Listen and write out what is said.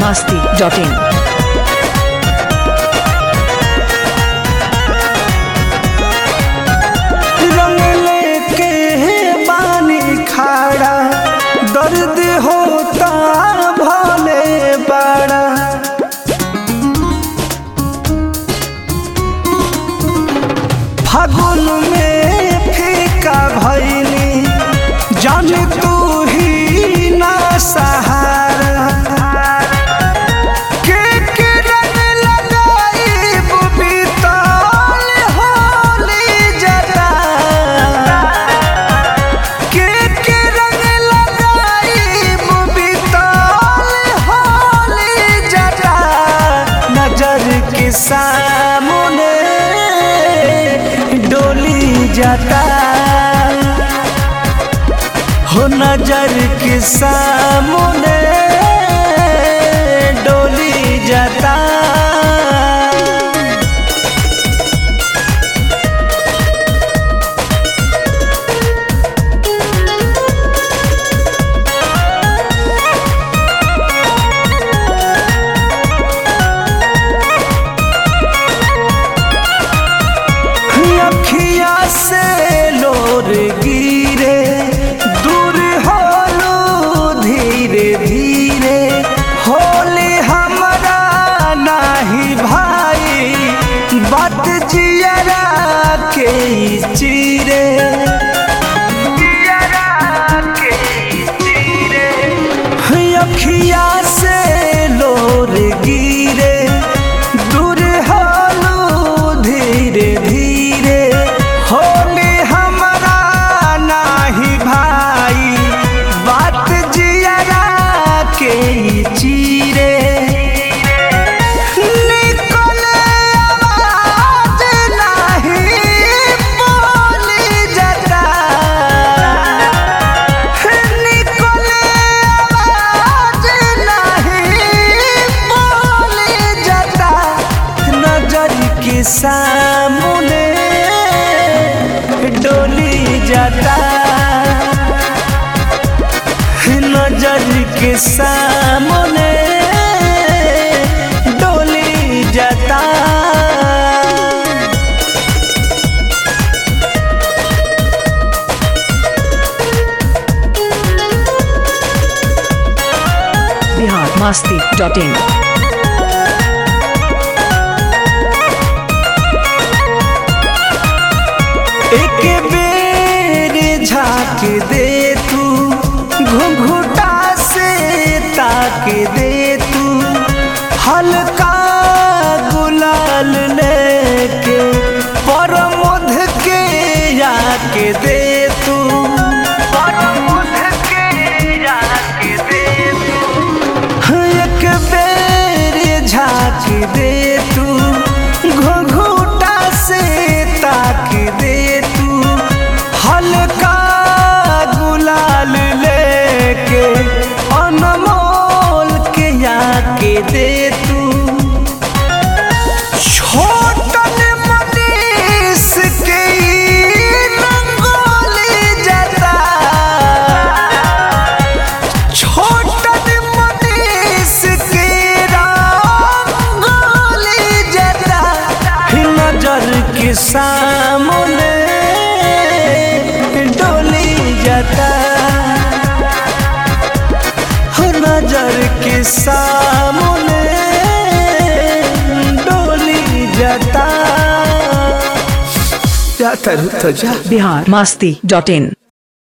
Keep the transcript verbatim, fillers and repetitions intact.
masti dot in. रंग लेके बानी खाड़ा दर्द होता भले बड़ा फागुन में फीका भइनी जाने तू ही ना सहारा के के रंग लगाई बीतल होली जरा के के रंग लगाई बीतल होली जरा नजर के सामने डोली जाता हो नजर के सामने डोली जाता अखिया से लोर गिरे दूर होलू धीरे धीरे होली हमरा नाही भाई बात जियरा के चिरे जियरा के चिरे अखिया से लोर गिरे दूर होलू धीरे धीरे होली हमरा नाही भाई बात जियरा के चीरे निकले आवाज नाही बोली जाता निकले आवाज नहीं बोली जाता नजर के सामने डोली जाता नजर के सामने डोली जाता Bihar masti dot in. एक बेर झाँक दे तू घुंघुटा से ताक दे तू हल्का गुलाल लेके परमोध के आके दे तू परमोध के आके दे तू एक बेर झाँक दे तू घुंघुटा से ताक दे तू हल्का गुलाल लेके अनमोल के आके दे तू छोटन मनीष के रंगोली जाता छोटन मनीष के रंगोली जाता नजर के सामने डोली जाता नजर के सामने डोली जाता जाता रुत जा Bihar masti dot in.